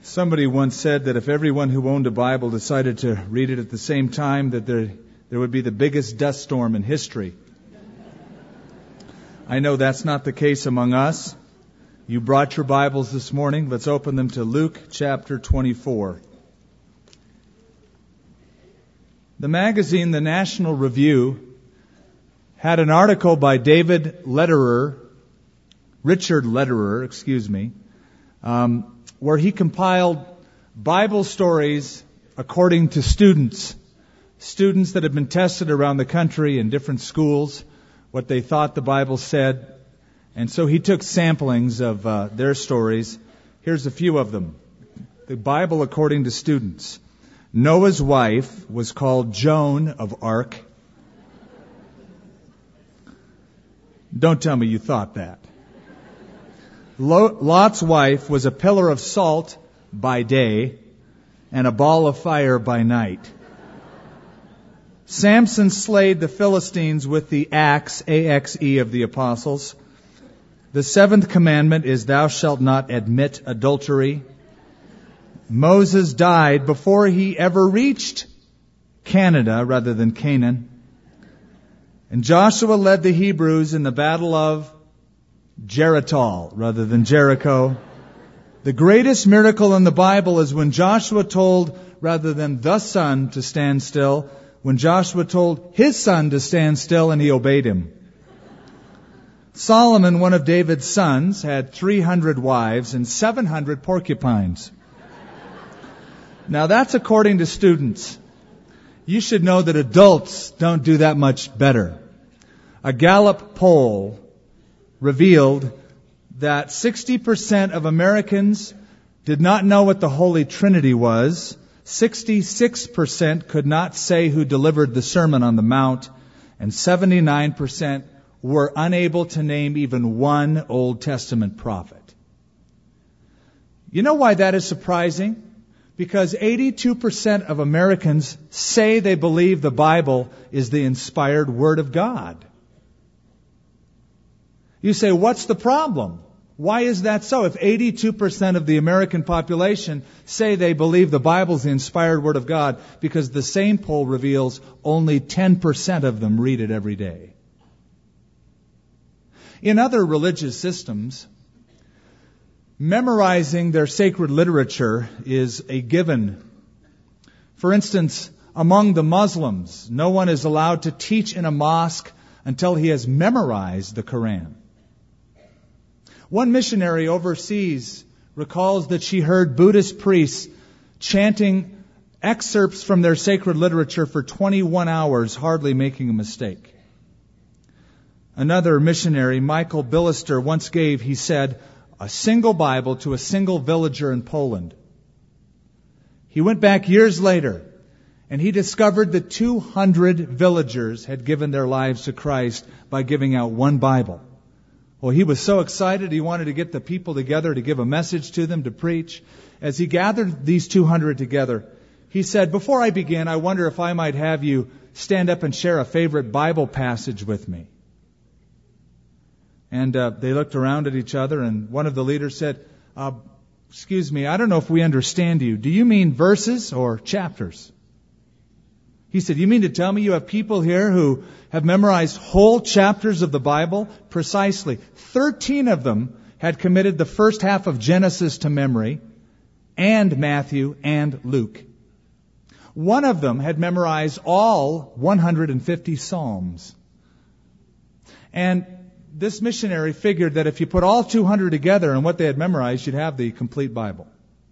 Somebody once said that if everyone who owned a Bible decided to read it at the same time, that there would be the biggest dust storm in history. I know that's not the case among us. You brought your Bibles this morning. Let's open them to Luke chapter 24. The magazine, The National Review, had an article by Richard Lederer, where he compiled Bible stories according to students that had been tested around the country in different schools, what they thought the Bible said. And so he took samplings of their stories. Here's a few of them. The Bible according to students. Noah's wife was called Joan of Arc. Don't tell me you thought that. Lot's wife was a pillar of salt by day and a ball of fire by night. Samson slayed the Philistines with the axe, A-X-E, of the apostles. The seventh commandment is thou shalt not admit adultery. Moses died before he ever reached Canada rather than Canaan. And Joshua led the Hebrews in the battle of Geritol rather than Jericho. The greatest miracle in the Bible is when Joshua told, rather than the sun to stand still, when Joshua told his son to stand still and he obeyed him. Solomon, one of David's sons, had 300 wives and 700 porcupines. Now that's according to students. You should know that adults don't do that much better. A Gallup poll revealed that 60% of Americans did not know what the Holy Trinity was. 66% could not say who delivered the Sermon on the Mount, and 79% were unable to name even one Old Testament prophet. You know why that is surprising? Because 82% of Americans say they believe the Bible is the inspired Word of God. You say, what's the problem? Why is that so? If 82% of the American population say they believe the Bible is the inspired Word of God, because the same poll reveals only 10% of them read it every day. In other religious systems, memorizing their sacred literature is a given. For instance, among the Muslims, no one is allowed to teach in a mosque until he has memorized the Quran. One missionary overseas recalls that she heard Buddhist priests chanting excerpts from their sacred literature for 21 hours, hardly making a mistake. Another missionary, Michael Billister, once gave, he said, a single Bible to a single villager in Poland. He went back years later, and he discovered that 200 villagers had given their lives to Christ by giving out one Bible. Well, he was so excited, he wanted to get the people together to give a message to them, to preach. As he gathered these 200 together, he said, before I begin, I wonder if I might have you stand up and share a favorite Bible passage with me. And they looked around at each other, and one of the leaders said, excuse me, I don't know if we understand you. Do you mean verses or chapters? He said, you mean to tell me you have people here who have memorized whole chapters of the Bible? Precisely. 13 of them had committed the first half of Genesis to memory, and Matthew and Luke. One of them had memorized all 150 Psalms. And this missionary figured that if you put all 200 together and what they had memorized, you'd have the complete Bible.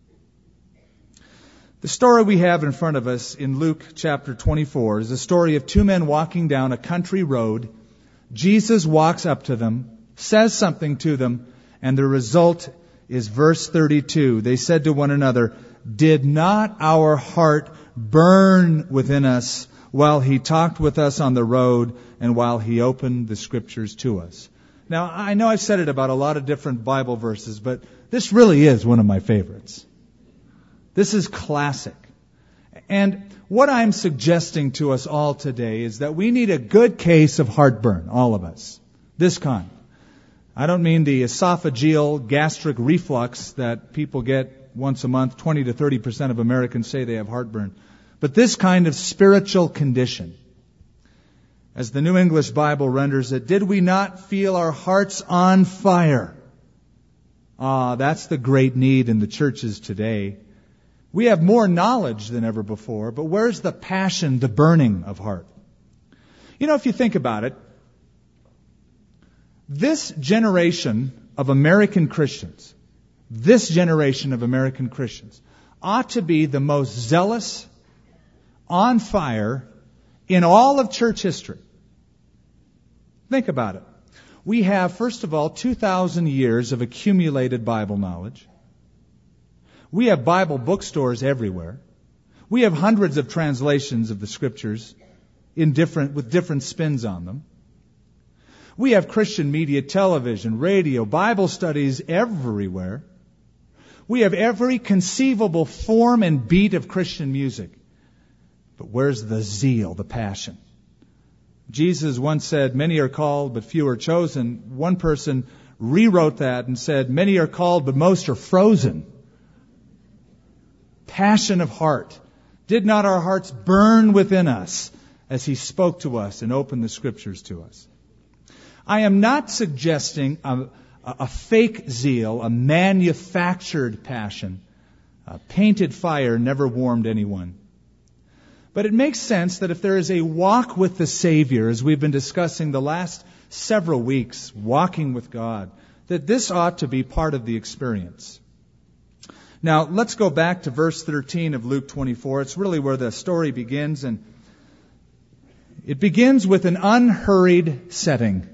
The story we have in front of us in Luke chapter 24 is a story of two men walking down a country road. Jesus walks up to them, says something to them, and the result is verse 32. They said to one another, did not our heart burn within us while he talked with us on the road and while he opened the Scriptures to us? Now, I know I've said it about a lot of different Bible verses, but this really is one of my favorites. This is classic. And what I'm suggesting to us all today is that we need a good case of heartburn, all of us. This kind. I don't mean the esophageal gastric reflux that people get once a month. 20 to 30% of Americans say they have heartburn. But this kind of spiritual condition, as the New English Bible renders it, did we not feel our hearts on fire? That's the great need in the churches today. We have more knowledge than ever before, but where's the passion, the burning of heart? You know, if you think about it, this generation of American Christians ought to be the most zealous, on fire in all of church history. Think about it. We have, first of all, 2,000 years of accumulated Bible knowledge. We have Bible bookstores everywhere. We have hundreds of translations of the Scriptures with different spins on them. We have Christian media, television, radio, Bible studies everywhere. We have every conceivable form and beat of Christian music. But where's the zeal, the passion? Jesus once said, many are called, but few are chosen. One person rewrote that and said, many are called, but most are frozen. Passion of heart. Did not our hearts burn within us as He spoke to us and opened the Scriptures to us? I am not suggesting a fake zeal, a manufactured passion. A painted fire never warmed anyone. But it makes sense that if there is a walk with the Savior, as we've been discussing the last several weeks, walking with God, that this ought to be part of the experience. Now, let's go back to verse 13 of Luke 24. It's really where the story begins, and it begins with an unhurried setting.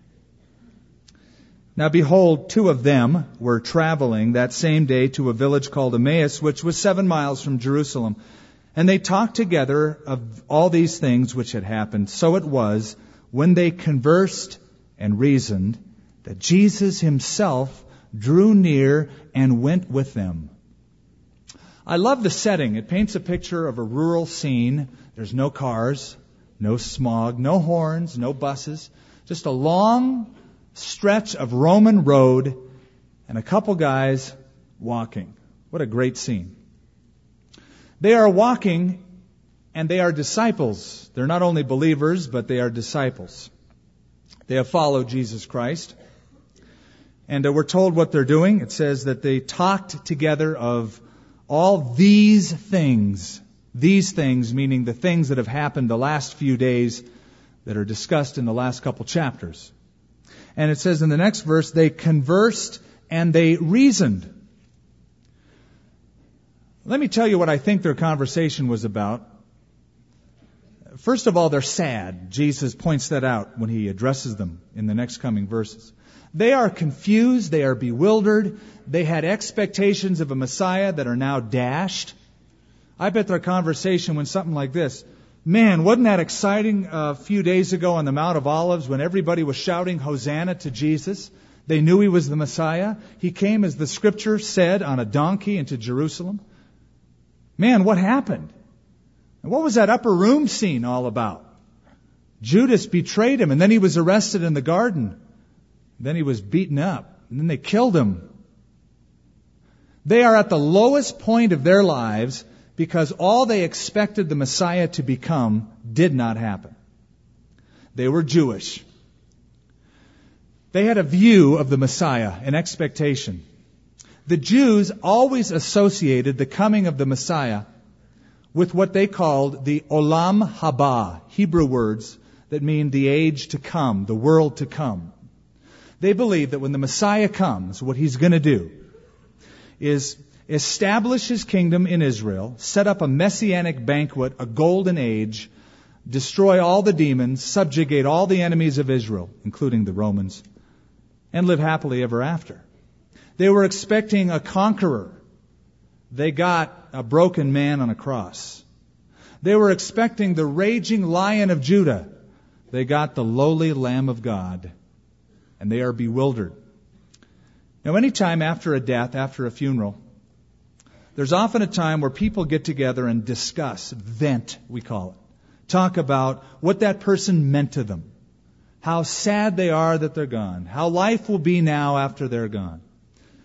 Now behold, two of them were traveling that same day to a village called Emmaus, which was 7 miles from Jerusalem. And they talked together of all these things which had happened. So it was, when they conversed and reasoned, that Jesus Himself drew near and went with them. I love the setting. It paints a picture of a rural scene. There's no cars, no smog, no horns, no buses. Just a long stretch of Roman road and a couple guys walking. What a great scene. They are walking and they are disciples. They're not only believers, but they are disciples. They have followed Jesus Christ. And we're told what they're doing. It says that they talked together of all these things. These things meaning the things that have happened the last few days that are discussed in the last couple chapters. And it says in the next verse, they conversed and they reasoned. Let me tell you what I think their conversation was about. First of all, they're sad. Jesus points that out when He addresses them in the next coming verses. They are confused. They are bewildered. They had expectations of a Messiah that are now dashed. I bet their conversation went something like this. Man, wasn't that exciting a few days ago on the Mount of Olives when everybody was shouting Hosanna to Jesus? They knew He was the Messiah. He came, as the Scripture said, on a donkey into Jerusalem. Man, what happened? And what was that upper room scene all about? Judas betrayed Him, and then He was arrested in the garden. Then He was beaten up, and then they killed Him. They are at the lowest point of their lives because all they expected the Messiah to become did not happen. They were Jewish. They had a view of the Messiah, an expectation. The Jews always associated the coming of the Messiah with what they called the Olam Haba, Hebrew words that mean the age to come, the world to come. They believed that when the Messiah comes, what He's going to do is establish His kingdom in Israel, set up a messianic banquet, a golden age, destroy all the demons, subjugate all the enemies of Israel, including the Romans, and live happily ever after. They were expecting a conqueror. They got a broken man on a cross. They were expecting the raging Lion of Judah. They got the lowly Lamb of God. And they are bewildered. Now, any time after a death, after a funeral, there's often a time where people get together and discuss, vent, we call it. Talk about what that person meant to them. How sad they are that they're gone. How life will be now after they're gone.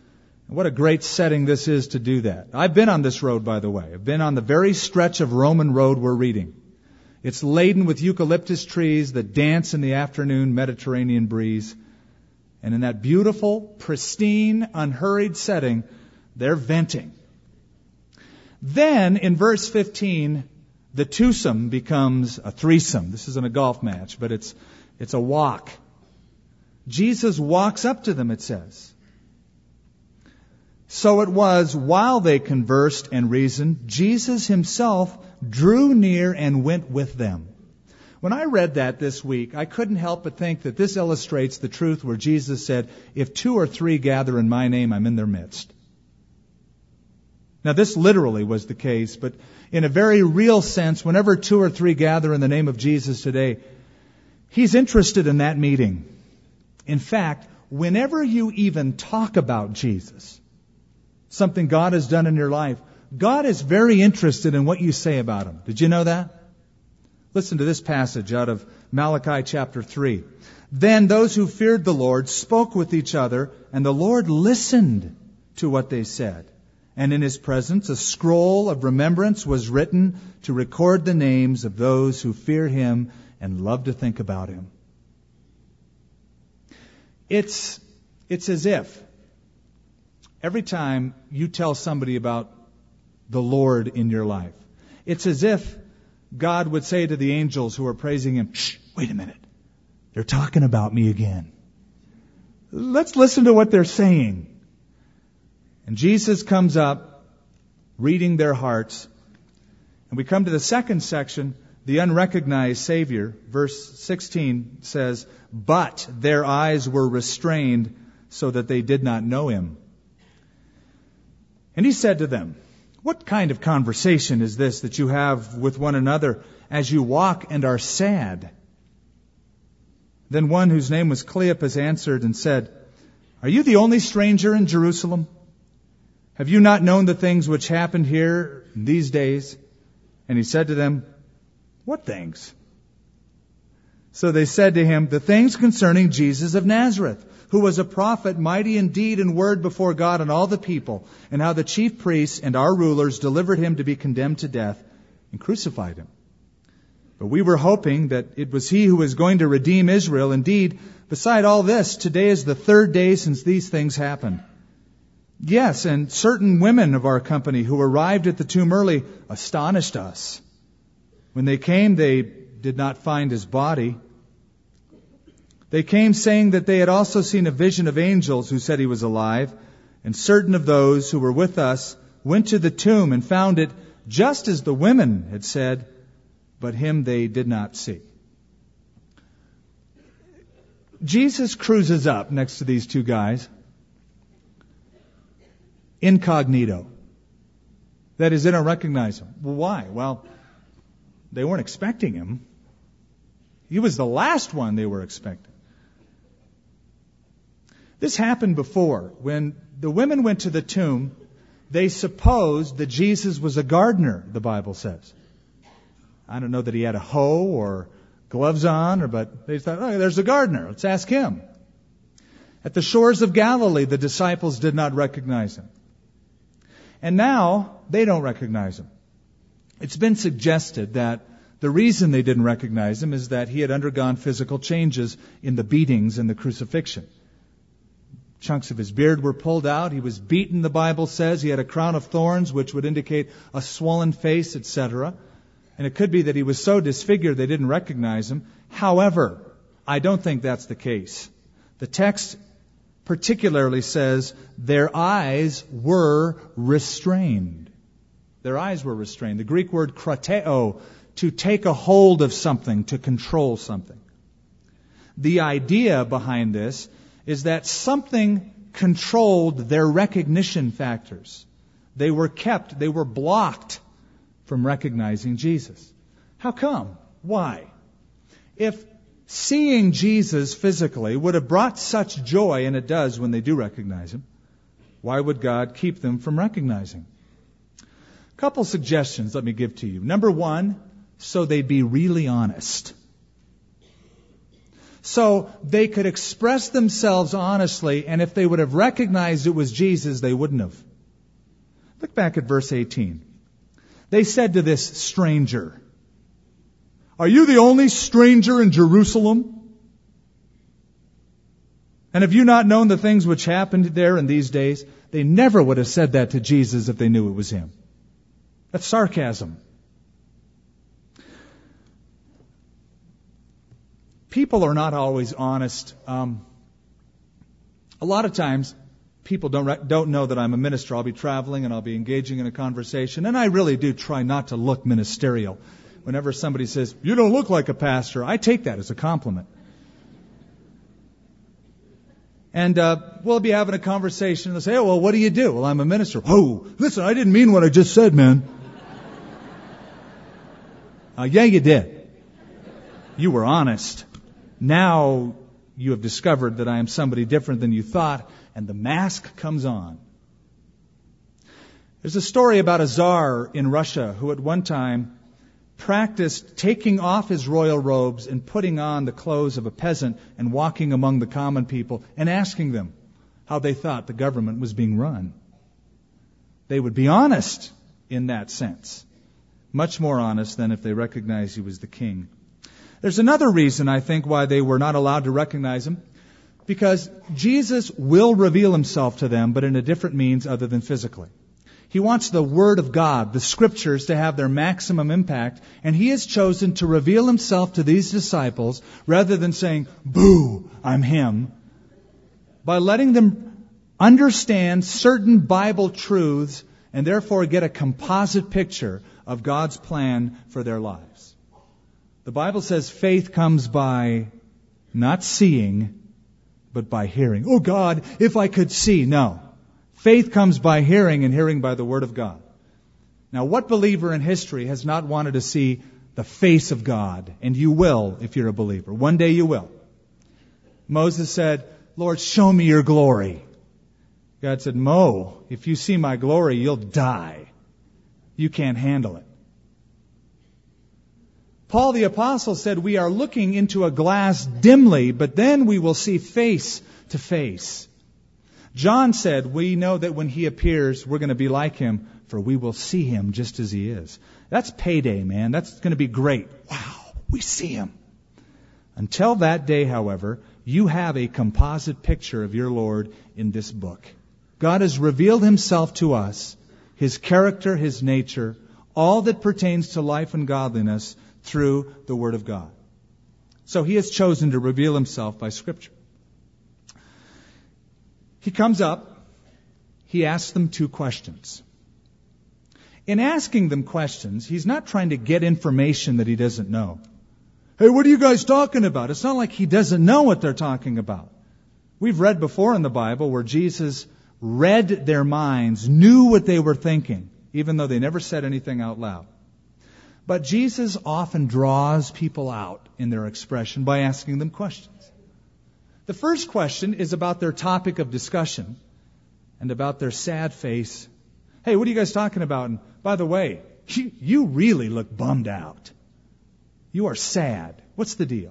What a great setting this is to do that. I've been on this road, by the way. I've been on the very stretch of Roman road we're reading. It's laden with eucalyptus trees that dance in the afternoon Mediterranean breeze. And in that beautiful, pristine, unhurried setting, they're venting. Then, in verse 15, the twosome becomes a threesome. This isn't a golf match, but it's a walk. Jesus walks up to them, it says. So it was, while they conversed and reasoned, Jesus himself drew near and went with them. When I read that this week, I couldn't help but think that this illustrates the truth where Jesus said, if 2 or 3 gather in my name, I'm in their midst. Now, this literally was the case, but in a very real sense, whenever 2 or 3 gather in the name of Jesus today, He's interested in that meeting. In fact, whenever you even talk about Jesus, something God has done in your life, God is very interested in what you say about Him. Did you know that? Listen to this passage out of Malachi chapter 3. Then those who feared the Lord spoke with each other, and the Lord listened to what they said. And in His presence a scroll of remembrance was written to record the names of those who fear Him and love to think about Him. It's as if every time you tell somebody about the Lord in your life, it's as if God would say to the angels who are praising Him, shh, wait a minute. They're talking about me again. Let's listen to what they're saying. And Jesus comes up, reading their hearts. And we come to the second section, the unrecognized Savior. Verse 16 says, but their eyes were restrained so that they did not know Him. And He said to them, what kind of conversation is this that you have with one another as you walk and are sad? Then one whose name was Cleopas answered and said, are you the only stranger in Jerusalem? Have you not known the things which happened here in these days? And He said to them, what things? So they said to Him, the things concerning Jesus of Nazareth, who was a prophet, mighty in deed and word before God and all the people, and how the chief priests and our rulers delivered Him to be condemned to death and crucified Him. But we were hoping that it was He who was going to redeem Israel. Indeed, beside all this, today is the 3rd day since these things happened. Yes, and certain women of our company who arrived at the tomb early astonished us. When they came, they did not find His body. They came saying that they had also seen a vision of angels who said He was alive. And certain of those who were with us went to the tomb and found it just as the women had said, but Him they did not see. Jesus cruises up next to these 2 guys, incognito. That is, they don't recognize Him. Well, why? Well, they weren't expecting Him. He was the last one they were expecting. This happened before. When the women went to the tomb, they supposed that Jesus was a gardener, the Bible says. I don't know that He had a hoe or gloves on, but they thought, oh, there's a gardener. Let's ask him. At the shores of Galilee, the disciples did not recognize Him. And now, they don't recognize Him. It's been suggested that the reason they didn't recognize Him is that He had undergone physical changes in the beatings and the crucifixion. Chunks of His beard were pulled out. He was beaten, the Bible says. He had a crown of thorns, which would indicate a swollen face, etc. And it could be that He was so disfigured they didn't recognize Him. However, I don't think that's the case. The text particularly says their eyes were restrained. Their eyes were restrained. The Greek word krateo, to take a hold of something, to control something. The idea behind this is that something controlled their recognition factors. They were blocked from recognizing Jesus. How come? Why? If seeing Jesus physically would have brought such joy, and it does when they do recognize Him, why would God keep them from recognizing? A couple suggestions let me give to you. Number one, so they'd be really honest. so they could express themselves honestly, and if they would have recognized it was Jesus, they wouldn't have. Look back at verse 18. They said to this stranger, "Are you the only stranger in Jerusalem? And have you not known the things which happened there in these days?" They never would have said that to Jesus if they knew it was him. That's sarcasm. People are not always honest. A lot of times, people don't know that I'm a minister. I'll be traveling and I'll be engaging in a conversation, and I really do try not to look ministerial. Whenever somebody says, "You don't look like a pastor," I take that as a compliment. And we'll be having a conversation, and they'll say, "Oh, well, what do you do?" "Well, I'm a minister." "Oh, listen, I didn't mean what I just said, man." Yeah, you did. You were honest. Now you have discovered that I am somebody different than you thought, and the mask comes on. There's a story about a czar in Russia who at one time practiced taking off his royal robes and putting on the clothes of a peasant and walking among the common people and asking them how they thought the government was being run. They would be honest in that sense. Much more honest than if they recognized he was the king. There's another reason, I think, why they were not allowed to recognize him. Because Jesus will reveal himself to them, but in a different means other than physically. He wants the Word of God, the Scriptures, to have their maximum impact, and He has chosen to reveal Himself to these disciples rather than saying, "Boo, I'm Him," by letting them understand certain Bible truths and therefore get a composite picture of God's plan for their lives. The Bible says faith comes by not seeing, but by hearing. "Oh God, if I could see." No. Faith comes by hearing, and hearing by the Word of God. Now, what believer in history has not wanted to see the face of God? And you will if you're a believer. One day you will. Moses said, "Lord, show me your glory." God said, "Mo, if you see my glory, you'll die. You can't handle it." Paul the Apostle said, "We are looking into a glass dimly, but then we will see face to face." John said, "We know that when He appears, we're going to be like Him, for we will see Him just as He is." That's payday, man. That's going to be great. Wow, we see Him. Until that day, however, you have a composite picture of your Lord in this book. God has revealed Himself to us, His character, His nature, all that pertains to life and godliness through the Word of God. So He has chosen to reveal Himself by Scripture. He comes up, He asks them 2 questions. In asking them questions, He's not trying to get information that He doesn't know. "Hey, what are you guys talking about?" It's not like He doesn't know what they're talking about. We've read before in the Bible where Jesus read their minds, knew what they were thinking, even though they never said anything out loud. But Jesus often draws people out in their expression by asking them questions. The first question is about their topic of discussion and about their sad face. "Hey, what are you guys talking about? And by the way, you really look bummed out. You are sad. What's the deal?"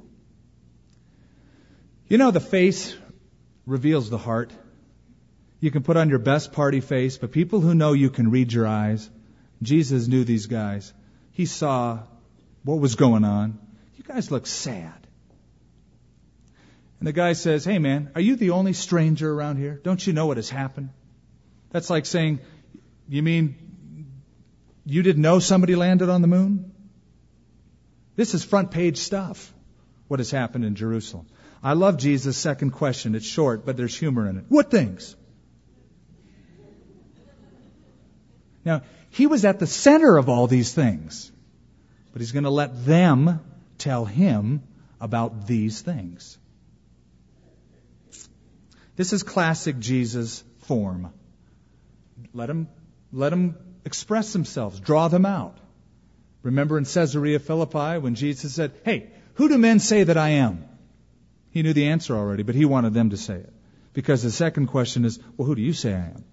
You know, the face reveals the heart. You can put on your best party face, but people who know you can read your eyes. Jesus knew these guys. He saw what was going on. "You guys look sad." And the guy says, "Hey man, are you the only stranger around here? Don't you know what has happened?" That's like saying, "You mean you didn't know somebody landed on the moon?" This is front page stuff, what has happened in Jerusalem. I love Jesus' second question. It's short, but there's humor in it. "What things?" Now, He was at the center of all these things, but He's going to let them tell Him about these things. This is classic Jesus form. Let them express themselves. Draw them out. Remember in Caesarea Philippi when Jesus said, "Hey, who do men say that I am?" He knew the answer already, but He wanted them to say it. Because the second question is, "Well, who do you say I am?"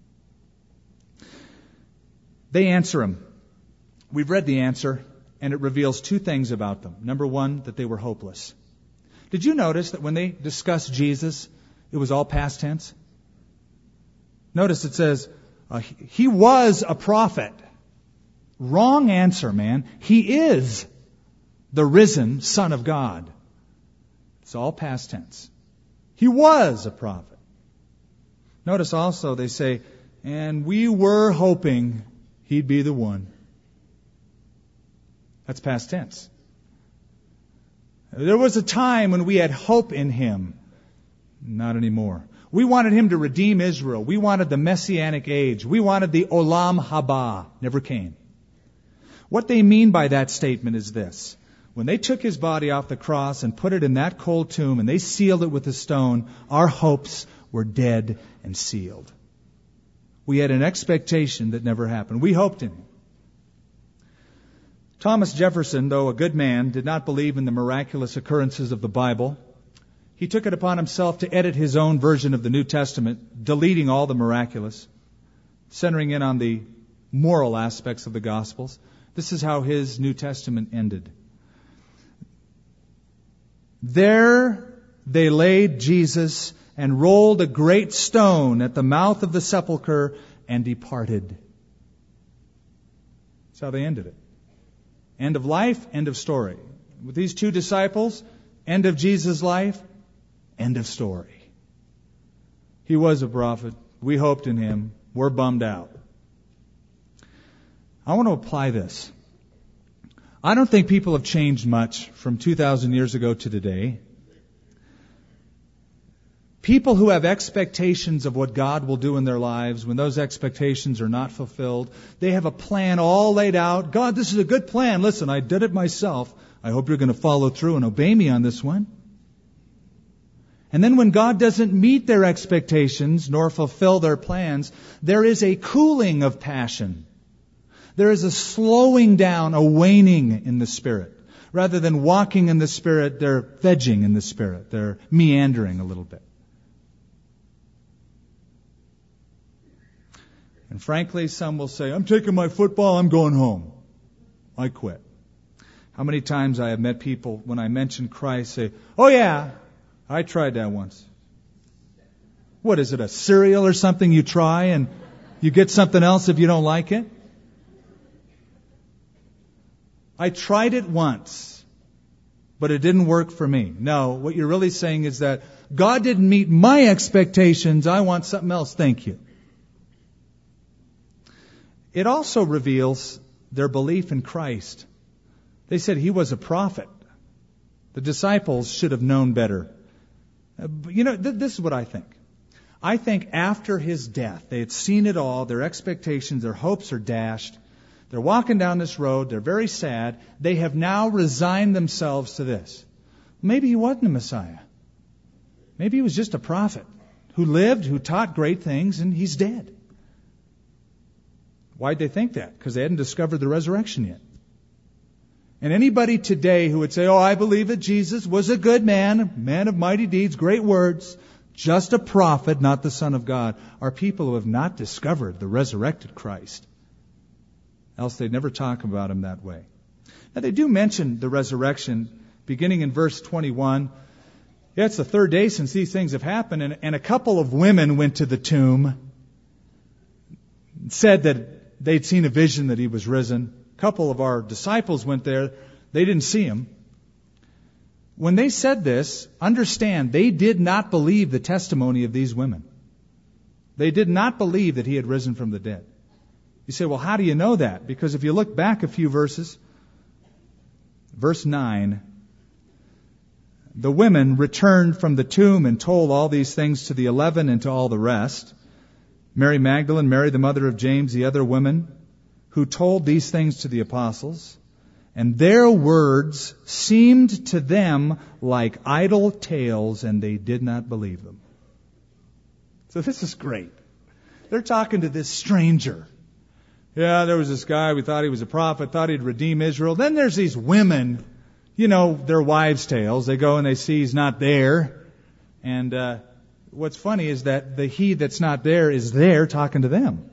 They answer Him. We've read the answer, and it reveals 2 things about them. Number 1, that they were hopeless. Did you notice that when they discussed Jesus, it was all past tense? Notice it says, he was a prophet. Wrong answer, man. He is the risen Son of God. It's all past tense. He was a prophet. Notice also they say, and we were hoping he'd be the one. That's past tense. There was a time when we had hope in him. Not anymore. We wanted him to redeem Israel. We wanted the Messianic age. We wanted the Olam Haba. Never came. What they mean by that statement is this. When they took his body off the cross and put it in that cold tomb and they sealed it with a stone, our hopes were dead and sealed. We had an expectation that never happened. We hoped in him. Thomas Jefferson, though a good man, did not believe in the miraculous occurrences of the Bible. He took it upon himself to edit his own version of the New Testament, deleting all the miraculous, centering in on the moral aspects of the Gospels. This is how his New Testament ended. There they laid Jesus and rolled a great stone at the mouth of the sepulchre and departed. That's how they ended it. End of life, end of story. With these two disciples, end of Jesus' life, end of story. He was a prophet. We hoped in him. We're bummed out. I want to apply this. I don't think people have changed much from 2,000 years ago to today. People who have expectations of what God will do in their lives, when those expectations are not fulfilled, they have a plan all laid out. God, this is a good plan. Listen, I did it myself. I hope you're going to follow through and obey me on this one. And then when God doesn't meet their expectations nor fulfill their plans, there is a cooling of passion. There is a slowing down, a waning in the Spirit. Rather than walking in the Spirit, they're vegging in the Spirit. They're meandering a little bit. And frankly, some will say, I'm taking my football, I'm going home. I quit. How many times I have met people, when I mention Christ, say, oh yeah, I tried that once. What is it, a cereal or something you try and you get something else if you don't like it? I tried it once, but it didn't work for me. No, what you're really saying is that God didn't meet my expectations, I want something else, thank you. It also reveals their belief in Christ. They said he was a prophet. The disciples should have known better. This is what I think. I think after his death, they had seen it all, their expectations, their hopes are dashed. They're walking down this road, they're very sad. They have now resigned themselves to this. Maybe he wasn't a Messiah. Maybe he was just a prophet who lived, who taught great things, and he's dead. Why'd they think that? Because they hadn't discovered the resurrection yet. And anybody today who would say, oh, I believe that Jesus was a good man of mighty deeds, great words, just a prophet, not the Son of God, are people who have not discovered the resurrected Christ. Else they'd never talk about him that way. Now they do mention the resurrection beginning in verse 21. Yeah, it's the third day since these things have happened, and a couple of women went to the tomb, said that they'd seen a vision that he was risen. A couple of our disciples went there. They didn't see him. When they said this, understand, they did not believe the testimony of these women. They did not believe that he had risen from the dead. You say, well, how do you know that? Because if you look back a few verses, verse 9, the women returned from the tomb and told all these things to the 11 and to all the rest. Mary Magdalene, Mary the mother of James, the other women, who told these things to the apostles, and their words seemed to them like idle tales, and they did not believe them. So this is great. They're talking to this stranger. Yeah, there was this guy, we thought he was a prophet, thought he'd redeem Israel. Then there's these women, their wives' tales. They go and they see he's not there. And what's funny is that the he that's not there is there talking to them.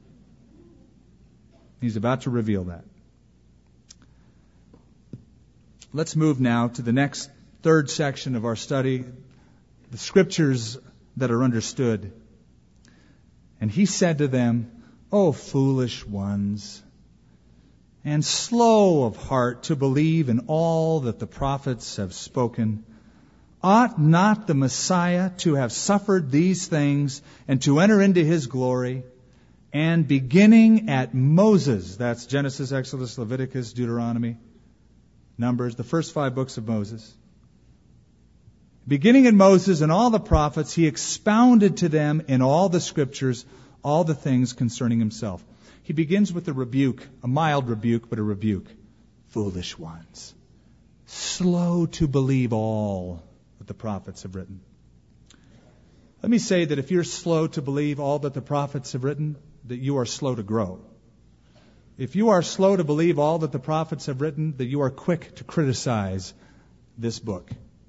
He's about to reveal that. Let's move now to the next third section of our study, the scriptures that are understood. And he said to them, O foolish ones, and slow of heart to believe in all that the prophets have spoken. Ought not the Messiah to have suffered these things and to enter into his glory? And beginning at Moses, that's Genesis, Exodus, Leviticus, Deuteronomy, Numbers, the first 5 books of Moses. Beginning at Moses and all the prophets, he expounded to them in all the scriptures all the things concerning himself. He begins with a rebuke, a mild rebuke, but a rebuke. Foolish ones, slow to believe all that the prophets have written. Let me say that if you're slow to believe all that the prophets have written, that you are slow to grow. If you are slow to believe all that the prophets have written, that you are quick to criticize this book.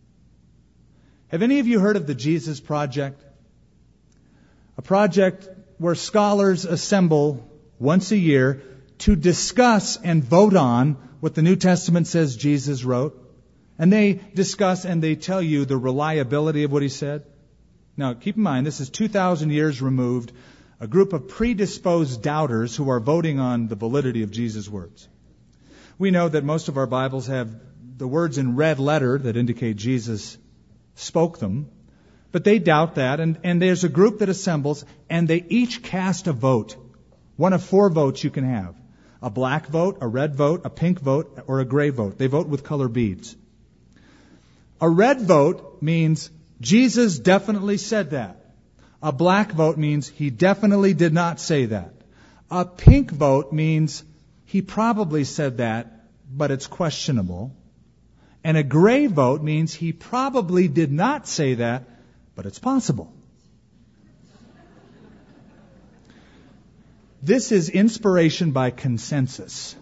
Have any of you heard of the Jesus Project? A project where scholars assemble once a year to discuss and vote on what the New Testament says Jesus wrote. And they discuss and they tell you the reliability of what he said. Now, keep in mind, this is 2,000 years removed, a group of predisposed doubters who are voting on the validity of Jesus' words. We know that most of our Bibles have the words in red letter that indicate Jesus spoke them. But they doubt that, and there's a group that assembles, and they each cast a vote. One of 4 votes you can have. A black vote, a red vote, a pink vote, or a gray vote. They vote with color beads. A red vote means Jesus definitely said that. A black vote means he definitely did not say that. A pink vote means he probably said that, but it's questionable. And a gray vote means he probably did not say that, but it's possible. This is inspiration by consensus.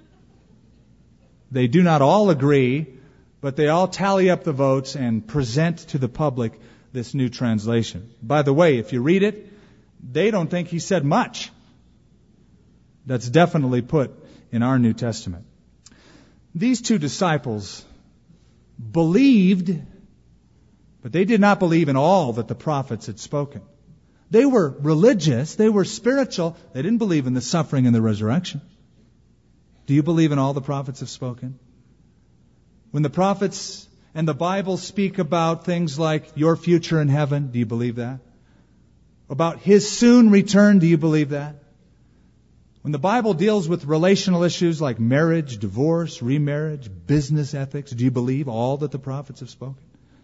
They do not all agree, but they all tally up the votes and present to the public this new translation. By the way, if you read it, they don't think he said much. That's definitely put in our New Testament. These 2 disciples believed, but they did not believe in all that the prophets had spoken. They were religious, they were spiritual, they didn't believe in the suffering and the resurrection. Do you believe in all the prophets have spoken? When the prophets and the Bible speak about things like your future in heaven, do you believe that? About his soon return, do you believe that? When the Bible deals with relational issues like marriage, divorce, remarriage, business ethics, do you believe all that the prophets have spoken?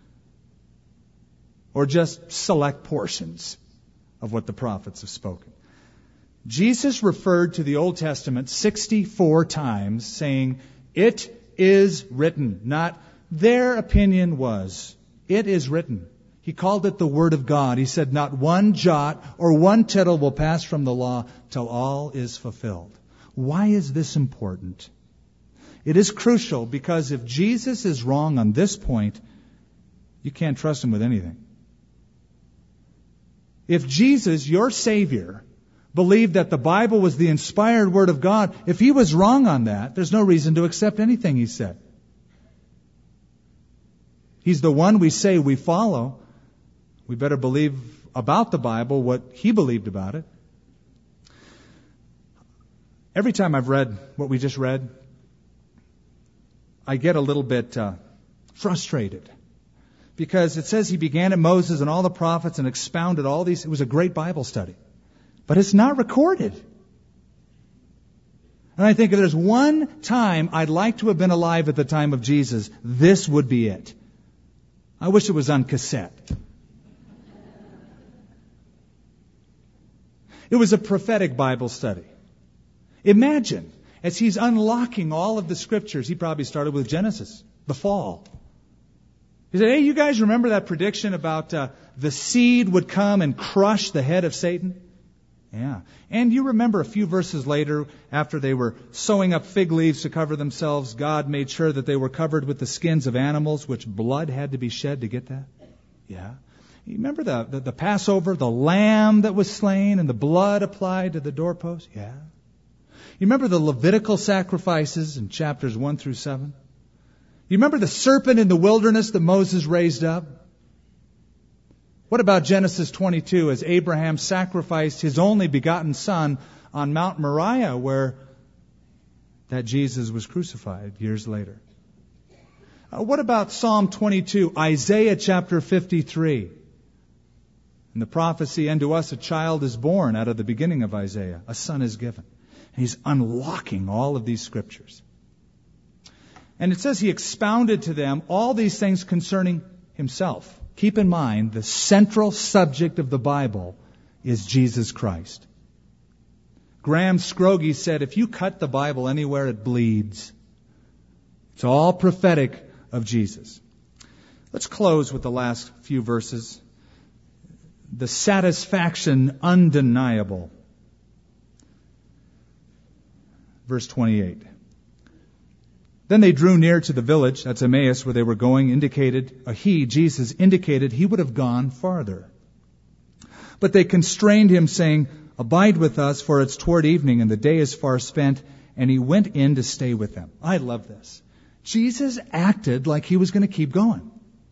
Or just select portions of what the prophets have spoken? Jesus referred to the Old Testament 64 times, saying, "It is written," not "their opinion was." It is written. He called it the Word of God. He said, not one jot or one tittle will pass from the law till all is fulfilled. Why is this important? It is crucial because if Jesus is wrong on this point, you can't trust him with anything. If Jesus, your Savior, believed that the Bible was the inspired Word of God, if he was wrong on that, there's no reason to accept anything he said. He's the one we say we follow. We better believe about the Bible what he believed about it. Every time I've read what we just read, I get a little bit frustrated. Because it says he began at Moses and all the prophets and expounded all these. It was a great Bible study. But it's not recorded. And I think if there's one time I'd like to have been alive at the time of Jesus, this would be it. I wish it was on cassette. It was a prophetic Bible study. Imagine, as he's unlocking all of the scriptures, he probably started with Genesis, the fall. He said, hey, you guys remember that prediction about the seed would come and crush the head of Satan? Yeah. And you remember a few verses later, after they were sewing up fig leaves to cover themselves, God made sure that they were covered with the skins of animals, which blood had to be shed to get that? Yeah. You remember the Passover, the lamb that was slain and the blood applied to the doorpost? Yeah. You remember the Levitical sacrifices in chapters 1 through 7? You remember the serpent in the wilderness that Moses raised up? What about Genesis 22 as Abraham sacrificed his only begotten son on Mount Moriah where that Jesus was crucified years later? What about Psalm 22, Isaiah chapter 53? And the prophecy, unto us a child is born, out of the beginning of Isaiah. A son is given. And he's unlocking all of these scriptures. And it says he expounded to them all these things concerning himself. Keep in mind, the central subject of the Bible is Jesus Christ. Graham Scroggie said, if you cut the Bible anywhere, it bleeds. It's all prophetic of Jesus. Let's close with the last few verses. The satisfaction undeniable. Verse 28. Then they drew near to the village, that's Emmaus, where they were going, Jesus indicated he would have gone farther. But they constrained him, saying, abide with us, for it's toward evening, and the day is far spent. And he went in to stay with them. I love this. Jesus acted like he was going to keep going.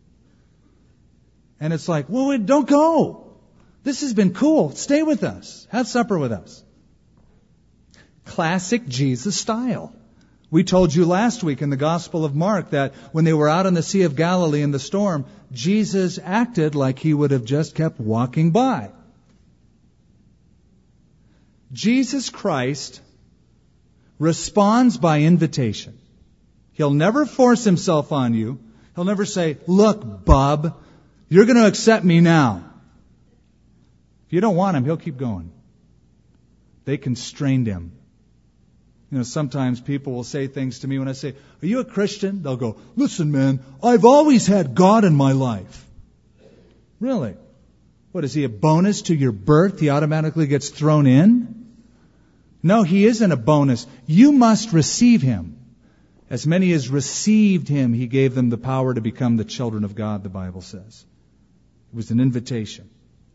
And it's like, well, don't go. This has been cool. Stay with us. Have supper with us. Classic Jesus style. We told you last week in the Gospel of Mark that when they were out on the Sea of Galilee in the storm, Jesus acted like he would have just kept walking by. Jesus Christ responds by invitation. He'll never force himself on you. He'll never say, look, bub, you're going to accept me now. If you don't want him, he'll keep going. They constrained him. You know, sometimes people will say things to me when I say, are you a Christian? They'll go, listen, man, I've always had God in my life. Really? What, is he a bonus to your birth? He automatically gets thrown in? No, he isn't a bonus. You must receive him. As many as received him, he gave them the power to become the children of God, the Bible says. It was an invitation.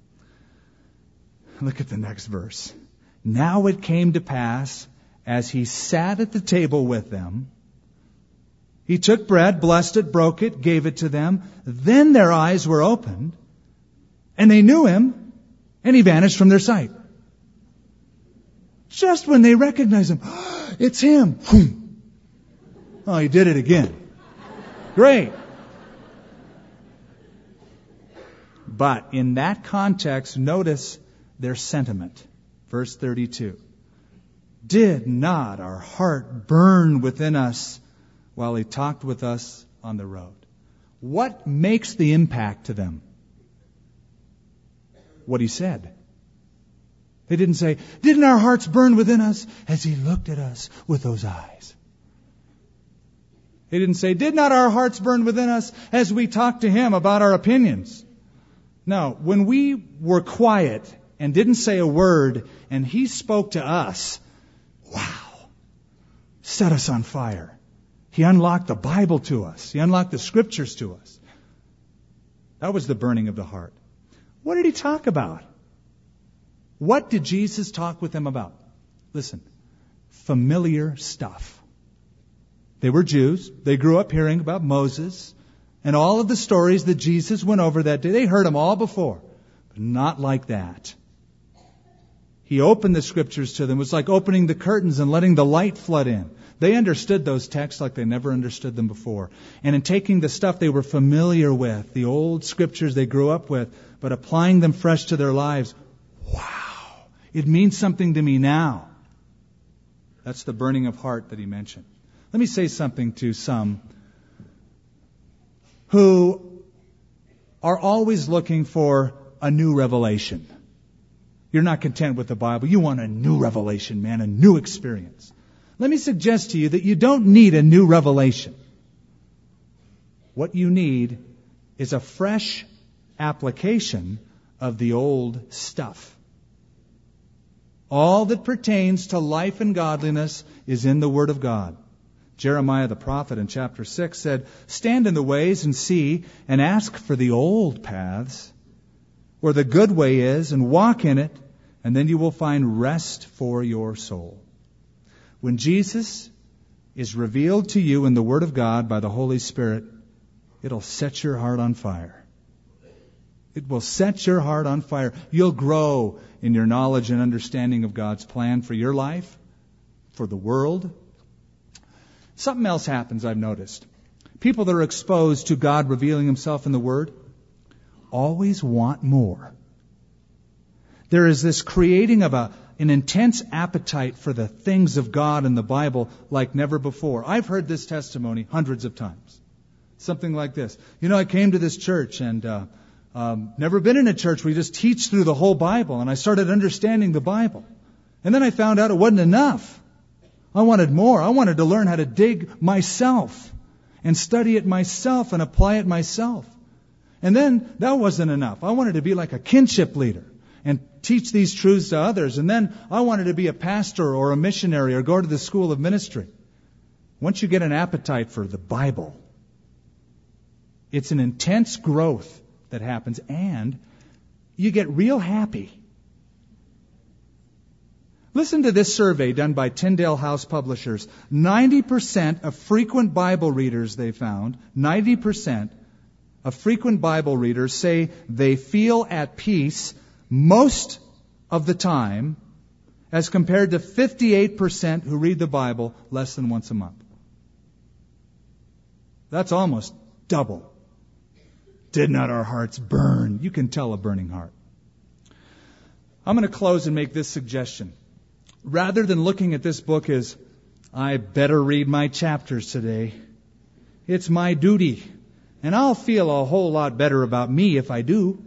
Look at the next verse. Now it came to pass, as he sat at the table with them, he took bread, blessed it, broke it, gave it to them. Then their eyes were opened, and they knew him, and he vanished from their sight. Just when they recognized him, it's him. Oh, he did it again. Great. But in that context, notice their sentiment. Verse 32. Did not our heart burn within us while he talked with us on the road? What makes the impact to them? What he said. They didn't say, didn't our hearts burn within us as he looked at us with those eyes? They didn't say, did not our hearts burn within us as we talked to him about our opinions? No, when we were quiet and didn't say a word and he spoke to us, wow, set us on fire. He unlocked the Bible to us. He unlocked the scriptures to us. That was the burning of the heart. What did he talk about? What did Jesus talk with them about? Listen, familiar stuff. They were Jews. They grew up hearing about Moses and all of the stories that Jesus went over that day. They heard them all before, but not like that. He opened the scriptures to them. It was like opening the curtains and letting the light flood in. They understood those texts like they never understood them before. And in taking the stuff they were familiar with, the old scriptures they grew up with, but applying them fresh to their lives, wow, it means something to me now. That's the burning of heart that he mentioned. Let me say something to some who are always looking for a new revelation. You're not content with the Bible. You want a new revelation, man, a new experience. Let me suggest to you that you don't need a new revelation. What you need is a fresh application of the old stuff. All that pertains to life and godliness is in the Word of God. Jeremiah the prophet in chapter 6 said, stand in the ways and see and ask for the old paths where the good way is and walk in it, and then you will find rest for your soul. When Jesus is revealed to you in the Word of God by the Holy Spirit, it'll set your heart on fire. It will set your heart on fire. You'll grow in your knowledge and understanding of God's plan for your life, for the world. Something else happens, I've noticed. People that are exposed to God revealing Himself in the Word always want more. There is this creating of an intense appetite for the things of God in the Bible like never before. I've heard this testimony hundreds of times. Something like this. I came to this church and never been in a church where you just teach through the whole Bible, and I started understanding the Bible. And then I found out it wasn't enough. I wanted more. I wanted to learn how to dig myself and study it myself and apply it myself. And then that wasn't enough. I wanted to be like a kinship leader and teach these truths to others. And then I wanted to be a pastor or a missionary or go to the school of ministry. Once you get an appetite for the Bible, it's an intense growth that happens, and you get real happy. Listen to this survey done by Tyndale House Publishers. 90% of frequent Bible readers, they found, 90% of frequent Bible readers say they feel at peace most of the time, as compared to 58% who read the Bible less than once a month. That's almost double. Did not our hearts burn? You can tell a burning heart. I'm going to close and make this suggestion. Rather than looking at this book as, I better read my chapters today, it's my duty, and I'll feel a whole lot better about me if I do.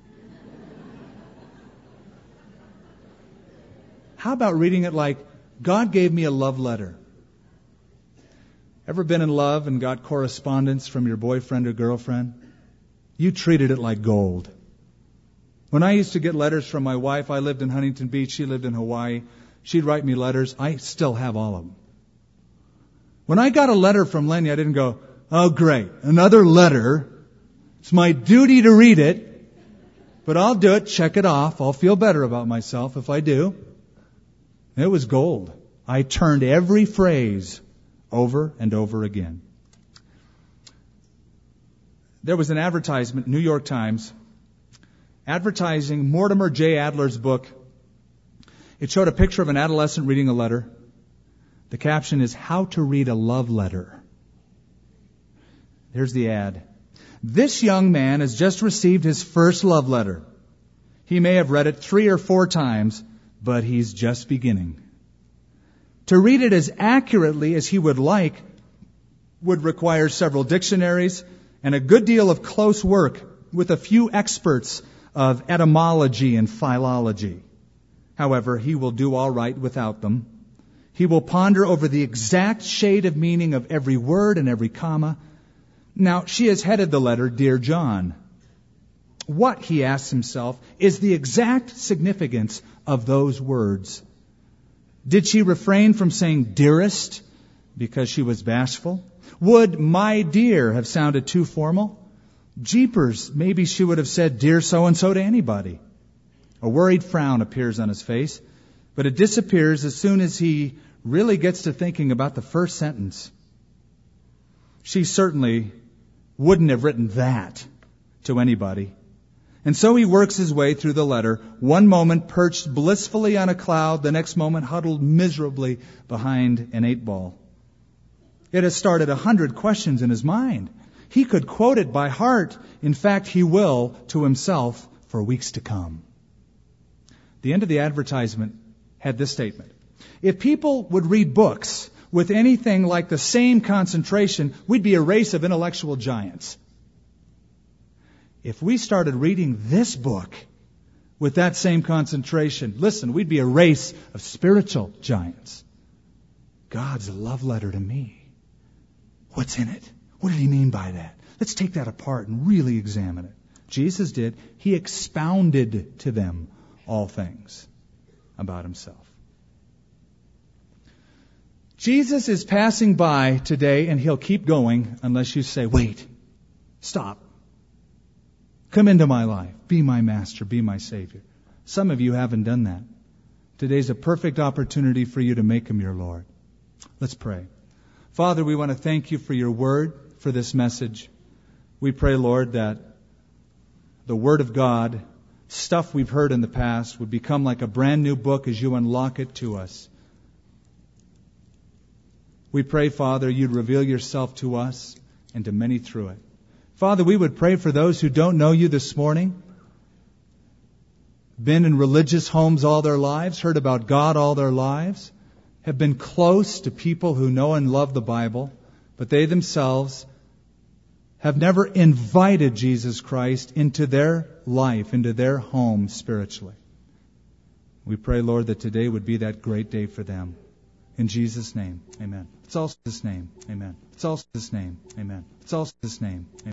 How about reading it like, God gave me a love letter? Ever been in love and got correspondence from your boyfriend or girlfriend? You treated it like gold. When I used to get letters from my wife, I lived in Huntington Beach, she lived in Hawaii. She'd write me letters. I still have all of them. When I got a letter from Lenny, I didn't go, oh great, another letter. It's my duty to read it, but I'll do it, check it off. I'll feel better about myself if I do. It was gold. I turned every phrase over and over again. There was an advertisement, New York Times, advertising Mortimer J. Adler's book. It showed a picture of an adolescent reading a letter. The caption is, How to Read a Love Letter. Here's the ad. This young man has just received his first love letter. He may have read it 3 or 4 times, but he's just beginning. To read it as accurately as he would like would require several dictionaries and a good deal of close work with a few experts of etymology and philology. However, he will do all right without them. He will ponder over the exact shade of meaning of every word and every comma. Now, she has headed the letter, Dear John. What, he asks himself, is the exact significance of those words? Did she refrain from saying dearest because she was bashful? Would my dear have sounded too formal? Jeepers, maybe she would have said dear so-and-so to anybody. A worried frown appears on his face, but it disappears as soon as he really gets to thinking about the first sentence. She certainly wouldn't have written that to anybody. And so he works his way through the letter, one moment perched blissfully on a cloud, the next moment huddled miserably behind an 8-ball. It has started 100 questions in his mind. He could quote it by heart. In fact, he will to himself for weeks to come. The end of the advertisement had this statement. If people would read books with anything like the same concentration, we'd be a race of intellectual giants. If we started reading this book with that same concentration, listen, we'd be a race of spiritual giants. God's a love letter to me. What's in it? What did he mean by that? Let's take that apart and really examine it. Jesus did. He expounded to them all things about himself. Jesus is passing by today, and he'll keep going unless you say, wait, stop. Come into my life. Be my master. Be my Savior. Some of you haven't done that. Today's a perfect opportunity for you to make him your Lord. Let's pray. Father, we want to thank you for your word, for this message. We pray, Lord, that the word of God, stuff we've heard in the past, would become like a brand new book as you unlock it to us. We pray, Father, you'd reveal yourself to us and to many through it. Father, we would pray for those who don't know you this morning, been in religious homes all their lives, heard about God all their lives, have been close to people who know and love the Bible, but they themselves have never invited Jesus Christ into their life, into their home spiritually. We pray, Lord, that today would be that great day for them. In Jesus' name, amen. It's also His name, amen. It's also His name, amen. It's also His name, amen.